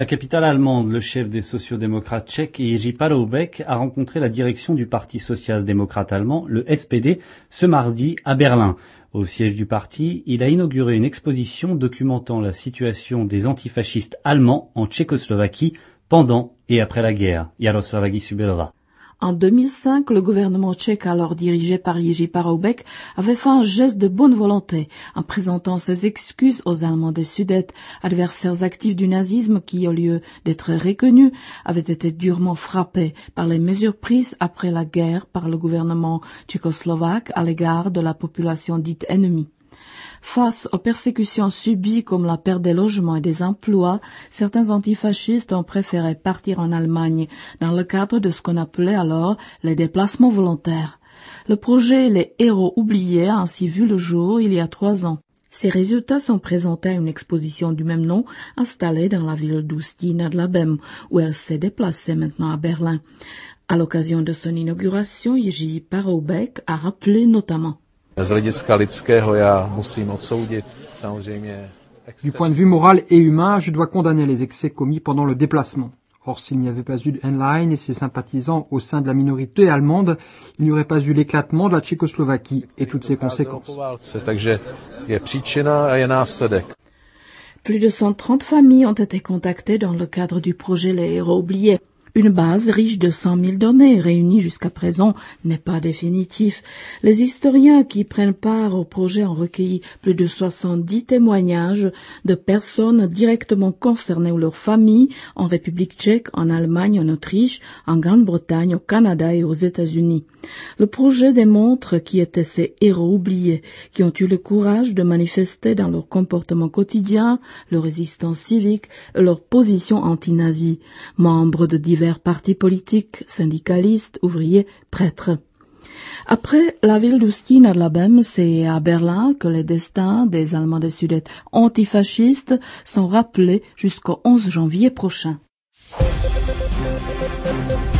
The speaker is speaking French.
La capitale allemande, le chef des sociaux-démocrates tchèques, Jiří Paroubek, a rencontré la direction du Parti social-démocrate allemand, le SPD, ce mardi à Berlin. Au siège du parti, il a inauguré une exposition documentant la situation des antifascistes allemands en Tchécoslovaquie pendant et après la guerre. Jaroslava Gysubelova. En 2005, le gouvernement tchèque, alors dirigé par Jiří Paroubek, avait fait un geste de bonne volonté en présentant ses excuses aux Allemands des Sudètes, adversaires actifs du nazisme qui, au lieu d'être reconnus, avaient été durement frappés par les mesures prises après la guerre par le gouvernement tchécoslovaque à l'égard de la population dite ennemie. Face aux persécutions subies comme la perte des logements et des emplois, certains antifascistes ont préféré partir en Allemagne dans le cadre de ce qu'on appelait alors les déplacements volontaires. Le projet Les Héros oubliés a ainsi vu le jour il y a 3 ans. Ces résultats sont présentés à une exposition du même nom installée dans la ville d'Ústí nad Labem, où elle s'est déplacée maintenant à Berlin. À l'occasion de son inauguration, Jiří Paroubek a rappelé notamment: Du point de vue moral et humain, je dois condamner les excès commis pendant le déplacement. Or, s'il n'y avait pas eu Henlein et ses sympathisants au sein de la minorité allemande, il n'y aurait pas eu l'éclatement de la Tchécoslovaquie et toutes ses conséquences. Plus de 130 familles ont été contactées dans le cadre du projet Les Héros oubliés. Une base riche de 100 000 données réunies jusqu'à présent n'est pas définitive. Les historiens qui prennent part au projet ont recueilli plus de 70 témoignages de personnes directement concernées ou leurs familles en République tchèque, en Allemagne, en Autriche, en Grande-Bretagne, au Canada et aux États-Unis. Le projet démontre qui étaient ces héros oubliés, qui ont eu le courage de manifester dans leur comportement quotidien, leur résistance civique et leur position anti-nazie, membres de divers partis politiques, syndicalistes, ouvriers, prêtres. Après la ville d'Ústí nad Labem, c'est à Berlin que les destins des Allemands des Sudètes antifascistes sont rappelés jusqu'au 11 janvier prochain.